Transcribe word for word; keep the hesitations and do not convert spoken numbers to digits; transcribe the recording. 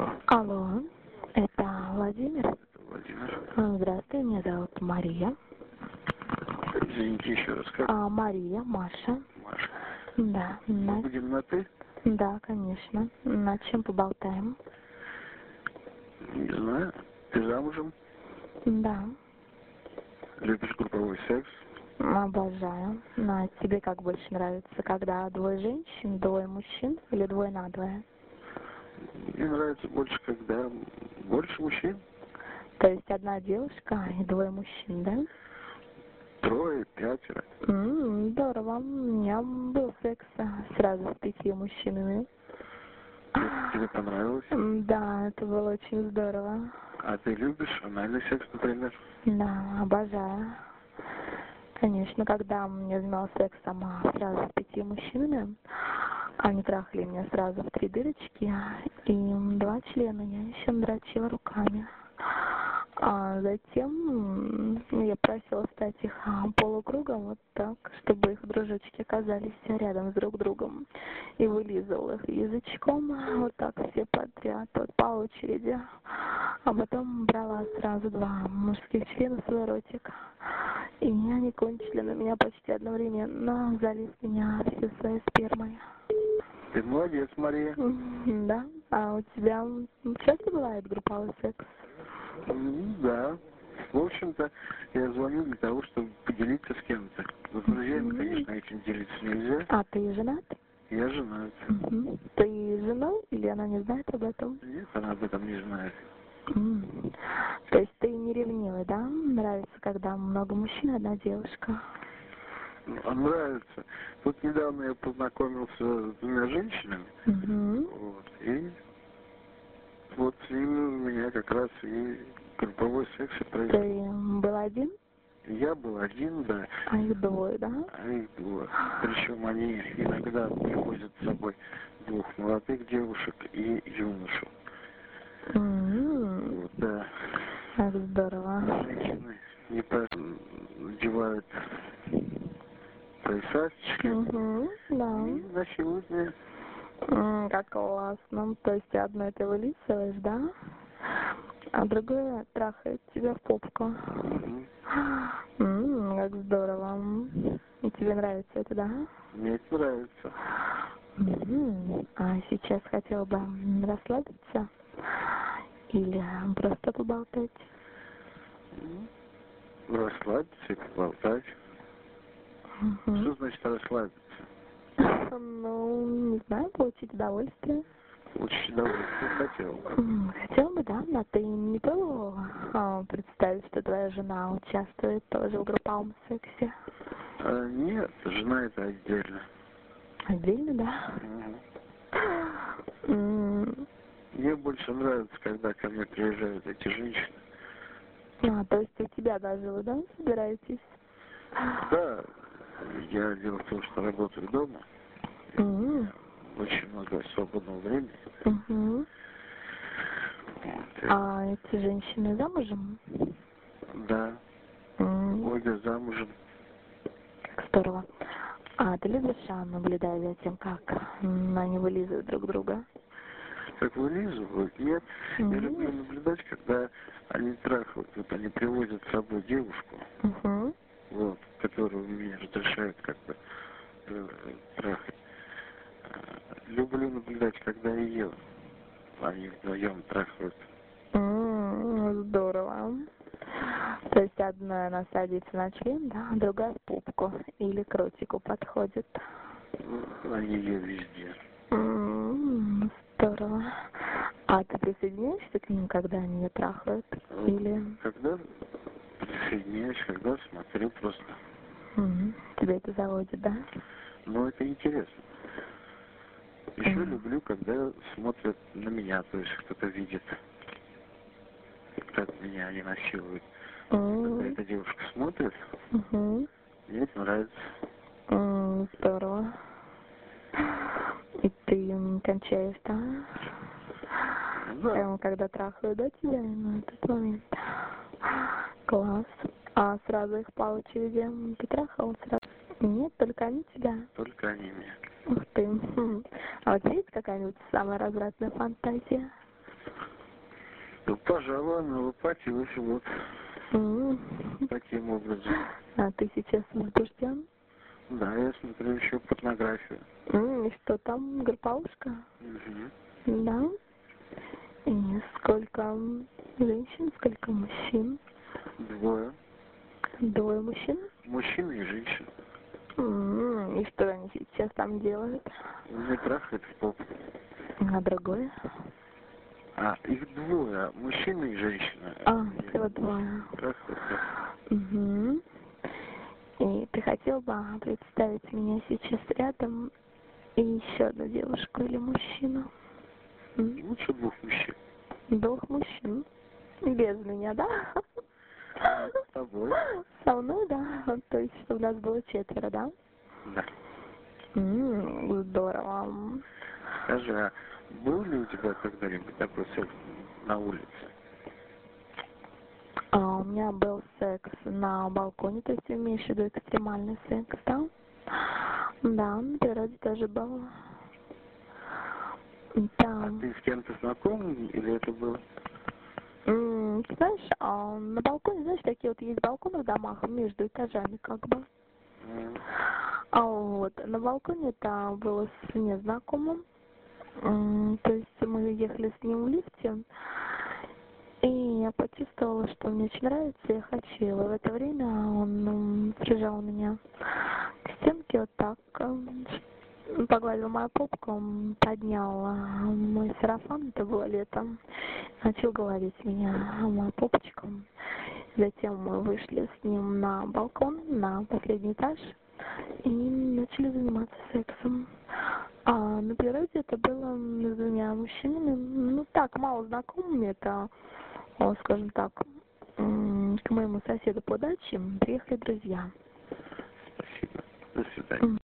Алло. Алло, это Владимир? Это Владимир. А, Здравствуй, меня зовут Мария. Извините еще раз, как? А, Мария, Маша. Маша. Да, Мы на... будем на «ты»? да, конечно. На чем поболтаем? Не знаю. Ты замужем? Да, Любишь групповой секс? обожаю. На тебе как больше нравится, когда двое женщин, двое мужчин или двое на двое? Мне нравится больше, когда больше мужчин. То есть одна девушка и двое мужчин, да? Трое, пятеро. М, здорово. У меня был секс а, сразу с пятью мужчинами. Тебе, тебе понравилось? М, Да, это было очень здорово. А ты любишь анальный секс, например? Да, обожаю. Конечно, когда я занималась сексом а, сразу с пяти мужчинами, они трахали меня сразу в три дырочки, и два члена я еще надрочила руками. А затем м, я просила стать их а, полукругом, вот так, чтобы их дружочки оказались рядом с друг другом. И вылизывала их язычком, а, вот так все подряд, вот по очереди. А потом брала сразу два мужских члена в свой ротик. И они кончили на меня почти одновременно, залив меня всей своей спермой. Ты молодец, Мария. М, Да? А у тебя часто бывает групповой секс? М, Да. В общем-то, я звоню для того, чтобы поделиться с кем-то. С друзьями, Мгм. конечно, этим делиться нельзя. А ты женат? Я женат. Мгм. Ты женат или она не знает об этом? Нет, она об этом не знает. М. То есть ты не ревнивый, да? Нравится, когда много мужчин, одна девушка? Ну, а нравится. Тут недавно я познакомился с двумя женщинами. Угу. Вот, и вот с ними у меня как раз и групповой секс и происходит. Ты был один, Я был один, да, а их двое, да? а их двое. Причем они иногда привозят с собой двух молодых девушек и юношу. М. Вот, да. Как здорово. Женщины не по- надевают поясачки Угу, да. и насилуют меня. М, Как классно. То есть одной ты вылизываешь, да? А другое трахает тебя в попку. Мгм. М, Как здорово. И тебе нравится это, да? Мне это нравится. Мгм. А сейчас хотела бы расслабиться или просто поболтать? М, Расслабиться и поболтать. Что Мгм. значит расслабиться? Ну, не знаю, получить удовольствие. Очень удовольствие хотел бы. М, Хотела бы, да, но ты не пробовала а, представить, что твоя жена участвует тоже в групповом сексе? А, нет, жена это отдельно. Отдельно, да? Мгм. М, Мне больше нравится, когда ко мне приезжают эти женщины. А, то есть у тебя даже вы, да, собираетесь? Да, я дело в том, что работаю дома. И у М, меня очень много свободного времени. мгм. Вот, и- А эти женщины замужем? Да, М, обе замужем. Как здорово. А ты любишь а, наблюдать за тем, как м, они вылизывают друг друга? Как вылизывают? Нет, я М, люблю наблюдать, когда они трахают. Вот они привозят с собой девушку, мгм. вот, которую мне разрешают как бы э, трахать. Э, Люблю наблюдать, когда ее они вдвоем трахают. М, Здорово. То есть одна она садится на член, да, а другая в попку или к ротику подходит. Ну, они ее везде. М, Здорово. А ты присоединяешься к ним, когда они ее трахают? Вот Или когда присоединяюсь, когда смотрю просто. м, тебя это заводит, да? Но это интересно. Еще М. люблю, когда смотрят на меня, то есть кто-то видит, как меня они насилуют. Когда М, эта девушка смотрит, мгм. мне это нравится. М, Здорово. И ты м, кончаешь, да? Да, Прямо когда трахают, да, тебя на этот момент? Класс. А сразу их по очереди м, ты трахал сразу? Нет, только они тебя. только они меня. Ух ты. Хм. А у тебя есть какая-нибудь самая развратная фантазия? Ну, пожалуй, она воплотилась вот М. таким образом. А ты сейчас возбужден? Да, я смотрю еще порнографию. М, И что там, групповушка? Угу. Да. И сколько женщин, сколько мужчин? Двое. Двое мужчин? Мужчина и женщина. М, И что они сейчас там делают? Мне трахает в попу. А другое? А, их двое, мужчина и женщина. А, всего двое. Трахает, да. Угу. И ты хотел бы представить меня сейчас рядом и еще одну девушку или мужчину? М? Лучше двух мужчин. Двух мужчин. Без меня, да? С тобой? Со мной, да. То есть, что у нас было четверо, да? Да. М, Здорово. Скажи, а был ли у тебя когда-нибудь такой секс на улице? А, у меня был секс на балконе, то есть ты имеешь в виду экстремальный секс, да? Да, на природе тоже был. А Там. ты с кем-то знаком или это было? М, Ты знаешь, а на балконе, знаешь, такие вот есть балконы в домах между этажами, как бы. М. А вот на балконе это было с незнакомым. М, То есть мы ехали с ним в лифте, и я почувствовала, что мне очень нравится, я хочу его. В это время он м, прижал меня к стенке вот так, м, ш- погладил мою попку, м, поднял а, мой сарафан, это было летом, начал гладить меня, мою попочку. Затем мы вышли с ним на балкон, на последний этаж, и начали заниматься сексом. А на природе это было с двумя мужчинами, ну так, мало знакомыми, это, о, скажем так, м, к моему соседу по даче приехали друзья. Спасибо. До свидания.